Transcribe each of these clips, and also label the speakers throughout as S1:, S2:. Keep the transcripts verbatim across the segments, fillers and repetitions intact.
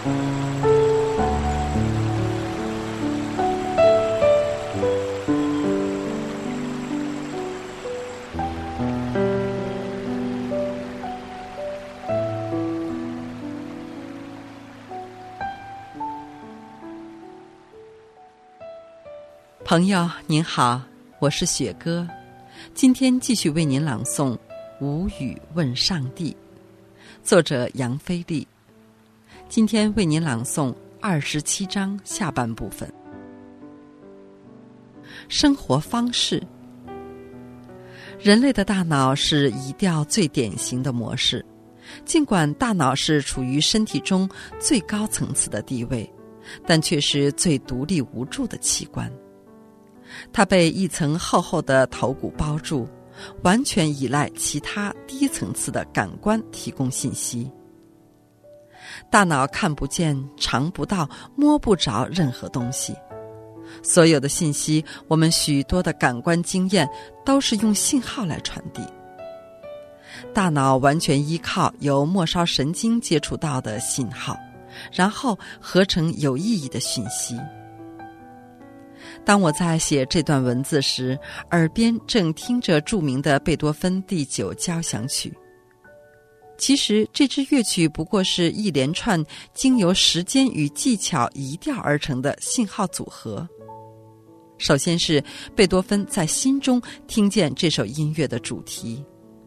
S1: 朋友您好，我是雪歌，今天继续为您朗诵《无语问上帝》，作者杨飞利。今天为您朗诵二十七章下半部分。生活方式。人类的大脑是移调最典型的模式，尽管大脑是处于身体中最高层次的地位，但却是最独立无助的器官。它被一层厚厚的头骨包住，完全依赖其他低层次的感官提供信息。大脑看不见、尝不到、摸不着任何东西，所有的信息，我们许多的感官经验都是用信号来传递。大脑完全依靠由末梢神经接触到的信号，然后合成有意义的讯息。当我在写这段文字时，耳边正听着著名的贝多芬第九交响曲。其实这支乐曲不过是一连串经由时间与技巧移调而成的信号组合。首先是贝多芬在心中听见这首音乐的主题，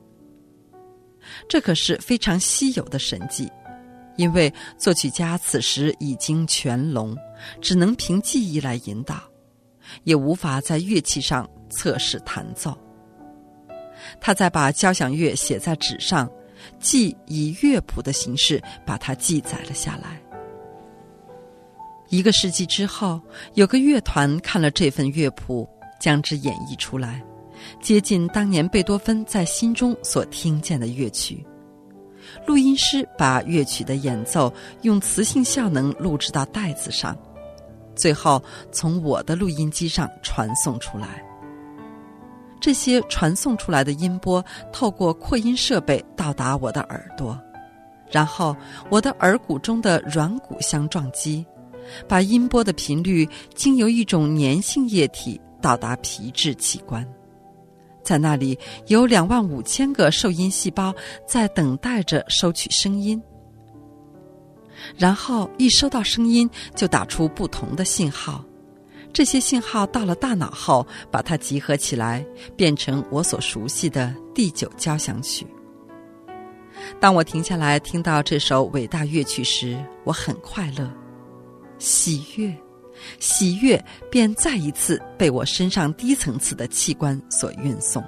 S1: 这可是非常稀有的神迹，因为作曲家此时已经全聋，只能凭记忆来引导，也无法在乐器上测试弹奏。他再把交响乐写在纸上，既以乐谱的形式把它记载了下来。一个世纪之后，有个乐团看了这份乐谱，将之演绎出来，接近当年贝多芬在心中所听见的乐曲。录音师把乐曲的演奏用磁性效能录制到带子上，最后从我的录音机上传送出来。这些传送出来的音波透过扩音设备到达我的耳朵，然后我的耳骨中的软骨相撞击，把音波的频率经由一种粘性液体到达皮质器官。在那里有两万五千个受音细胞在等待着收取声音，然后一收到声音就打出不同的信号，这些信号到了大脑后，把它集合起来，变成我所熟悉的第九交响曲。当我停下来听到这首伟大乐曲时，我很快乐，喜悦喜悦便再一次被我身上低层次的器官所运送。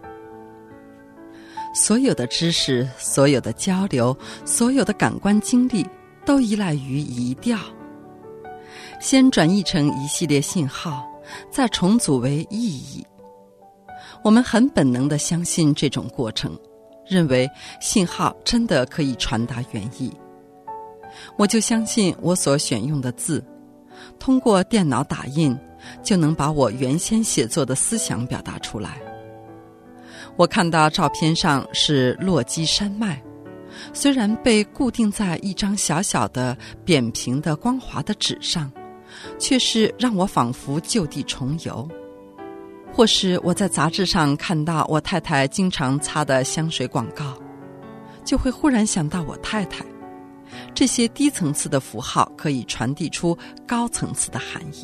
S1: 所有的知识，所有的交流，所有的感官经历都依赖于移调，先转译成一系列信号，再重组为意义。我们很本能地相信这种过程，认为信号真的可以传达原意。我就相信我所选用的字，通过电脑打印，就能把我原先写作的思想表达出来。我看到照片上是落基山脉，虽然被固定在一张小小的扁平的光滑的纸上，却是让我仿佛就地重游。或是我在杂志上看到我太太经常擦的香水广告，就会忽然想到我太太。这些低层次的符号可以传递出高层次的含义。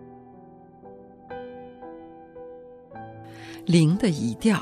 S1: 灵的移调。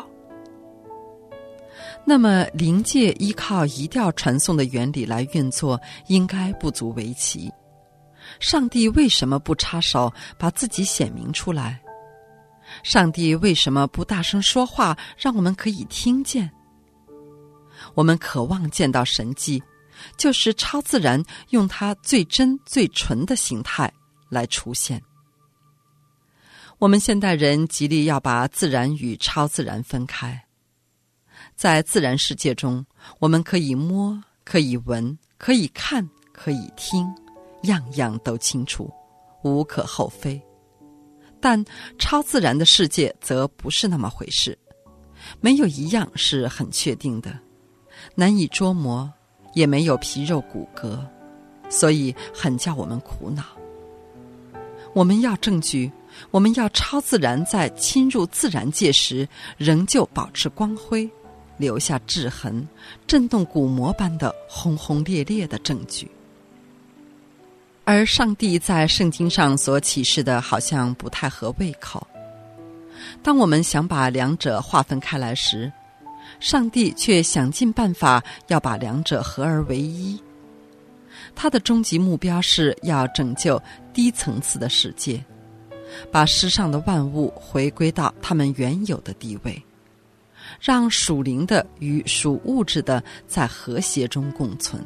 S1: 那么灵界依靠移调传送的原理来运作，应该不足为奇。上帝为什么不插手把自己显明出来？上帝为什么不大声说话，让我们可以听见？我们渴望见到神迹，就是超自然用它最真最纯的形态来出现。我们现代人极力要把自然与超自然分开。在自然世界中，我们可以摸，可以闻，可以看，可以听，样样都清楚，无可厚非。但超自然的世界则不是那么回事，没有一样是很确定的，难以捉摸，也没有皮肉骨骼， 所以很叫我们苦恼。我们要证据，我们要超自然在侵入自然界时仍旧保持光辉，留下质痕，震动鼓膜般的轰轰烈烈的证据。而上帝在圣经上所启示的好像不太合胃口。当我们想把两者划分开来时，上帝却想尽办法要把两者合而为一。他的终极目标是要拯救低层次的世界，把世上的万物回归到他们原有的地位，让属灵的与属物质的在和谐中共存。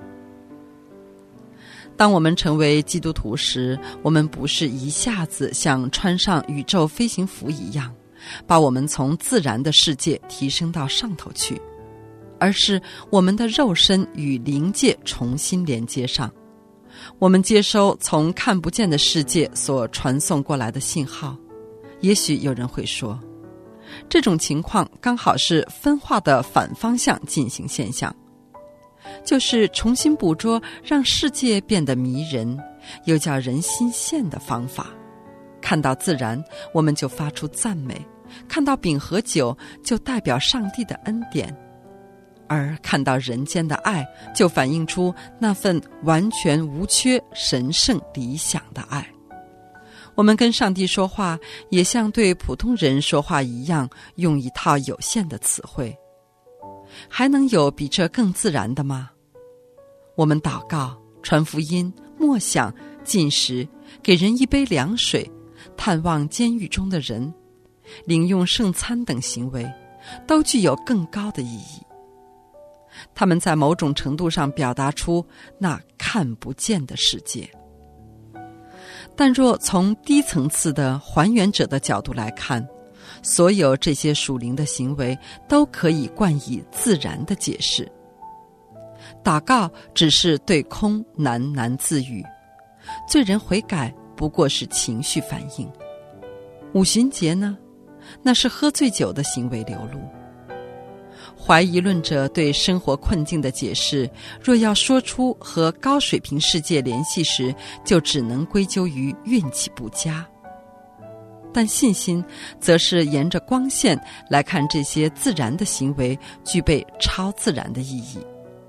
S1: 当我们成为基督徒时，我们不是一下子像穿上宇宙飞行服一样，把我们从自然的世界提升到上头去，而是我们的肉身与灵界重新连接上。我们接收从看不见的世界所传送过来的信号。也许有人会说，这种情况刚好是分化的反方向进行现象，就是重新捕捉让世界变得迷人又叫人心羡的方法。看到自然，我们就发出赞美；看到饼和酒，就代表上帝的恩典；而看到人间的爱，就反映出那份完全无缺、神圣理想的爱。我们跟上帝说话，也像对普通人说话一样，用一套有限的词汇。还能有比这更自然的吗？我们祷告、传福音、默想、进食，给人一杯凉水，探望监狱中的人，领用圣餐等行为，都具有更高的意义。他们在某种程度上表达出那看不见的世界。但若从低层次的还原者的角度来看，所有这些属灵的行为都可以冠以自然的解释。祷告只是对空喃喃自语，罪人悔改不过是情绪反应。五旬节呢？那是喝醉酒的行为流露。怀疑论者对生活困境的解释，若要说出和高水平世界联系时，就只能归咎于运气不佳。但信心则是沿着光线来看这些自然的行为具备超自然的意义。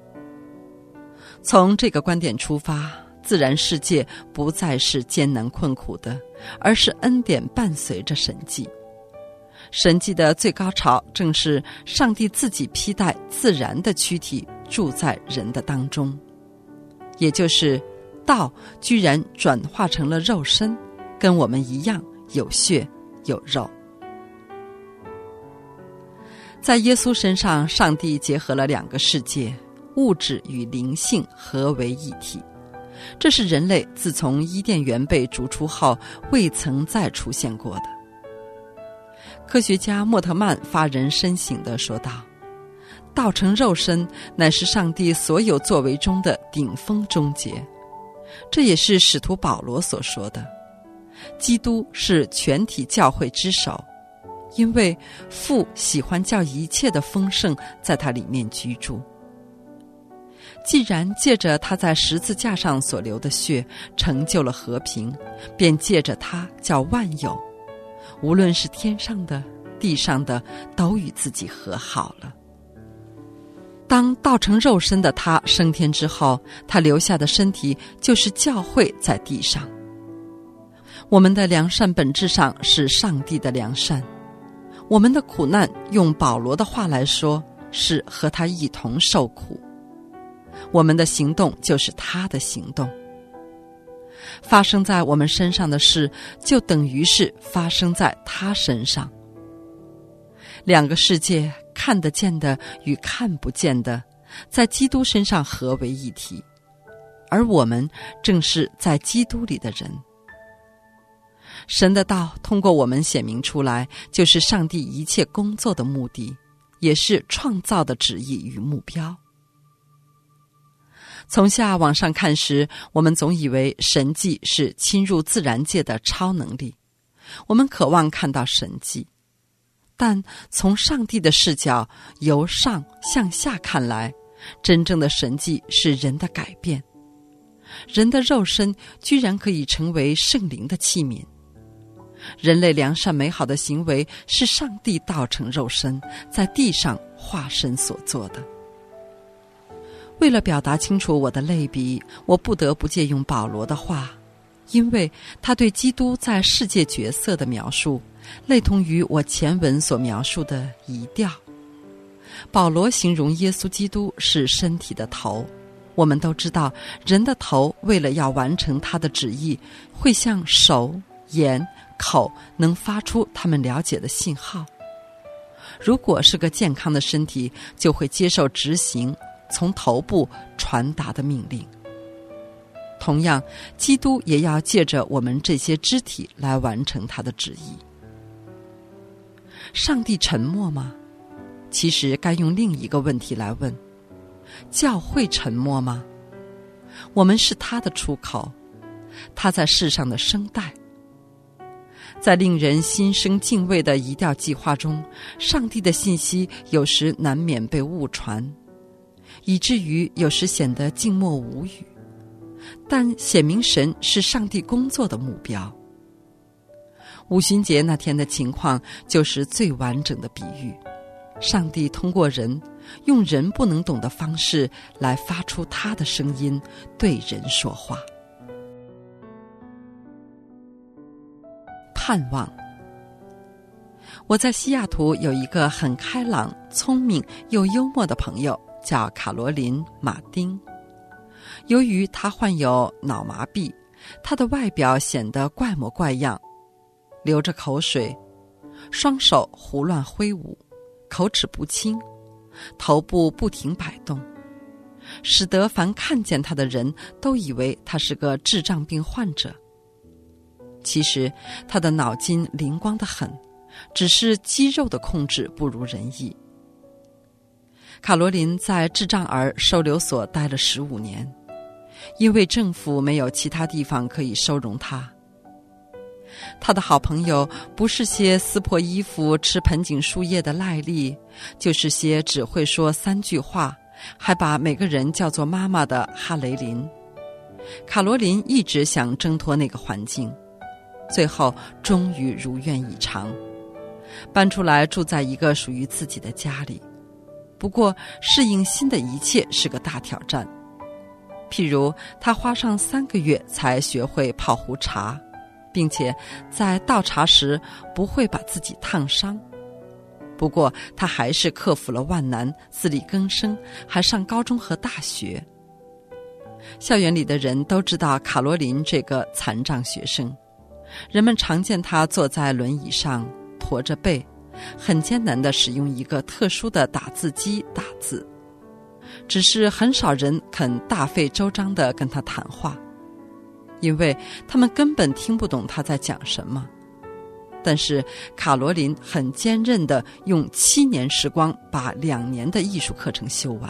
S1: 从这个观点出发，自然世界不再是艰难困苦的，而是恩典伴随着神迹。神迹的最高潮正是上帝自己披戴自然的躯体住在人的当中，也就是道居然转化成了肉身，跟我们一样有血有肉。在耶稣身上，上帝结合了两个世界，物质与灵性合为一体。这是人类自从伊甸园被逐出后未曾再出现过的。科学家莫特曼发人深省地说道，道成肉身乃是上帝所有作为中的顶峰终结。这也是使徒保罗所说的，基督是全体教会之首，因为父喜欢叫一切的丰盛在他里面居住。既然借着他在十字架上所流的血成就了和平，便借着他叫万有，无论是天上的地上的，都与自己和好了。当道成肉身的他升天之后，他留下的身体就是教会在地上。我们的良善本质上是上帝的良善，我们的苦难用保罗的话来说，是和他一同受苦。我们的行动就是他的行动。发生在我们身上的事，就等于是发生在他身上。两个世界，看得见的与看不见的，在基督身上合为一体，而我们正是在基督里的人。神的道通过我们显明出来，就是上帝一切工作的目的，也是创造的旨意与目标。从下往上看时，我们总以为神迹是侵入自然界的超能力，我们渴望看到神迹。但从上帝的视角，由上向下看来，真正的神迹是人的改变。 人的肉身居然可以成为圣灵的器皿。人类良善美好的行为是上帝道成肉身，在地上化身所做的。为了表达清楚我的类比，我不得不借用保罗的话，因为他对基督在世界角色的描述类同于我前文所描述的仪调。保罗形容耶稣基督是身体的头，我们都知道人的头为了要完成他的旨意，会向手、眼、口能发出他们了解的信号。如果是个健康的身体，就会接受执行从头部传达的命令。同样，基督也要借着我们这些肢体来完成他的旨意。上帝沉默吗？其实该用另一个问题来问：教会沉默吗？我们是他的出口，他在世上的声带。在令人心生敬畏的仪调计划中，上帝的信息有时难免被误传，以至于有时显得静默无语，但显明神是上帝工作的目标。五旬节那天的情况就是最完整的比喻，上帝通过人，用人不能懂的方式来发出他的声音，对人说话。盼望。我在西雅图有一个很开朗、聪明又幽默的朋友，叫卡罗琳·马丁。由于他患有脑麻痹，他的外表显得怪模怪样，流着口水，双手胡乱挥舞，口齿不清，头部不停摆动，使得凡看见他的人都以为他是个智障病患者。其实他的脑筋灵光得很，只是肌肉的控制不如人意。卡罗琳在智障儿收留所待了十五年，因为政府没有其他地方可以收容他。他的好朋友不是些撕破衣服吃盆景树叶的赖利，就是些只会说三句话还把每个人叫做妈妈的哈雷林。卡罗琳一直想挣脱那个环境，最后终于如愿以偿，搬出来住在一个属于自己的家里。不过适应新的一切是个大挑战，譬如他花上三个月才学会泡壶茶，并且在倒茶时不会把自己烫伤。不过他还是克服了万难，自力更生，还上高中和大学。校园里的人都知道卡罗琳这个残障学生，人们常见他坐在轮椅上，驼着背，很艰难地使用一个特殊的打字机打字，只是很少人肯大费周章地跟他谈话，因为他们根本听不懂他在讲什么。但是卡罗琳很坚韧地用七年时光把两年的艺术课程修完。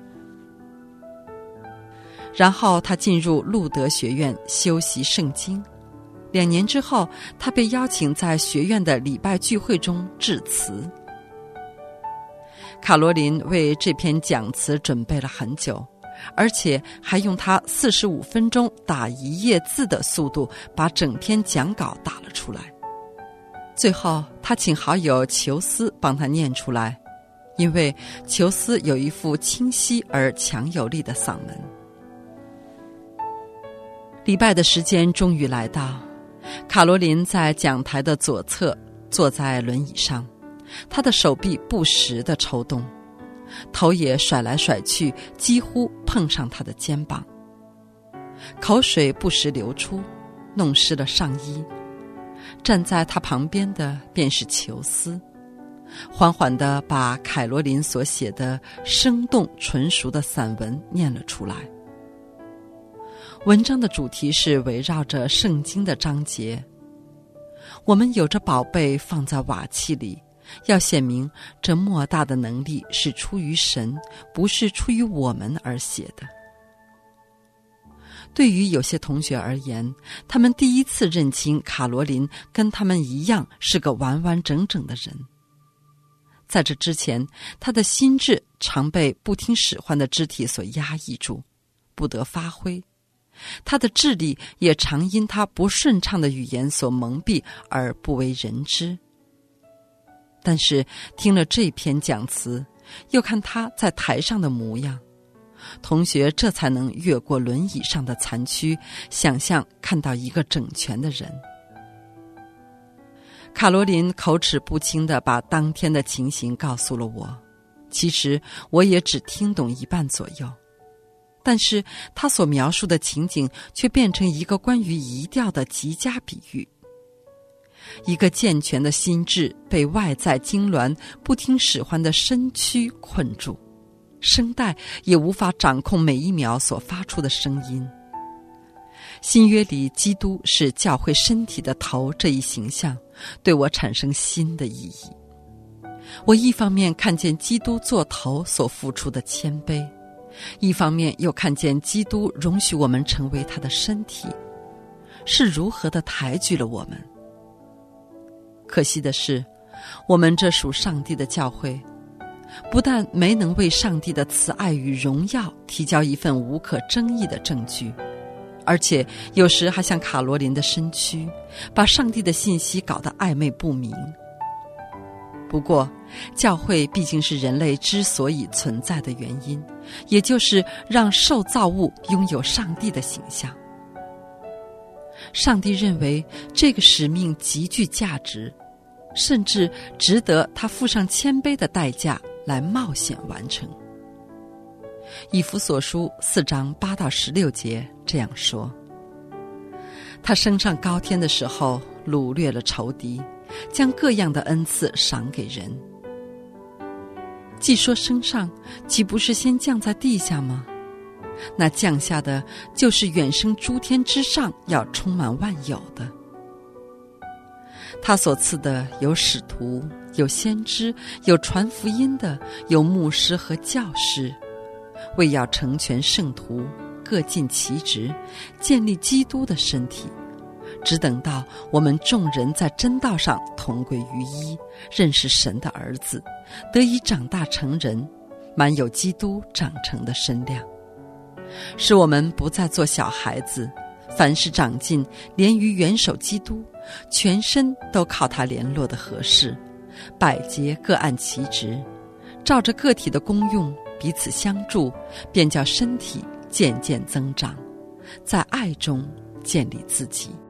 S1: 然后他进入路德学院修习圣经，两年之后，他被邀请在学院的礼拜聚会中致辞。卡罗琳为这篇讲词准备了很久，而且还用他四十五分钟打一页字的速度把整篇讲稿打了出来。最后他请好友裘斯帮他念出来，因为裘斯有一副清晰而强有力的嗓门。礼拜的时间终于来到，卡罗琳在讲台的左侧坐在轮椅上，她的手臂不时地抽动，头也甩来甩去，几乎碰上她的肩膀。口水不时流出，弄湿了上衣。站在她旁边的便是裘斯，缓缓地把凯罗琳所写的生动纯熟的散文念了出来。文章的主题是围绕着圣经的章节。我们有着宝贝放在瓦器里，要显明这莫大的能力是出于神，不是出于我们而写的。对于有些同学而言，他们第一次认清卡罗琳跟他们一样是个完完整整的人。在这之前，他的心智常被不听使唤的肢体所压抑住，不得发挥， 他的智力也常因他不顺畅的语言所蒙蔽而不为人知。但是听了这篇讲词，又看他在台上的模样，同学这才能越过轮椅上的残躯，想象看到一个整全的人。卡罗琳口齿不清地把当天的情形告诉了我，其实我也只听懂一半左右，但是他所描述的情景却变成一个关于移调的极佳比喻。一个健全的心智被外在痉挛不听使唤的身躯困住，声带也无法掌控每一秒所发出的声音。新约里基督是教会身体的头这一形象对我产生新的意义。我一方面看见基督做头所付出的谦卑，一方面又看见基督容许我们成为他的身体，是如何的抬举了我们。可惜的是，我们这属上帝的教会，不但没能为上帝的慈爱与荣耀提交一份无可争议的证据，而且有时还像卡罗琳的身躯，把上帝的信息搞得暧昧不明。不过，教会毕竟是人类之所以存在的原因，也就是让受造物拥有上帝的形象。上帝认为这个使命极具价值，甚至值得他付上谦卑的代价来冒险完成。以弗所书四章八到十六节这样说：他升上高天的时候，掳掠了仇敌，将各样的恩赐赏给人。既说升上，岂不是先降在地下吗？那降下的就是远升诸天之上，要充满万有的。他所赐的有使徒，有先知，有传福音的，有牧师和教师，为要成全圣徒，各尽其职，建立基督的身体，只等到我们众人在真道上同归于一，认识神的儿子，得以长大成人，满有基督长成的身量，使我们不再做小孩子，凡事长进，连于元首基督，全身都靠他联络的合适，百节各按其职，照着个体的功用彼此相助，便叫身体渐渐增长，在爱中建立自己。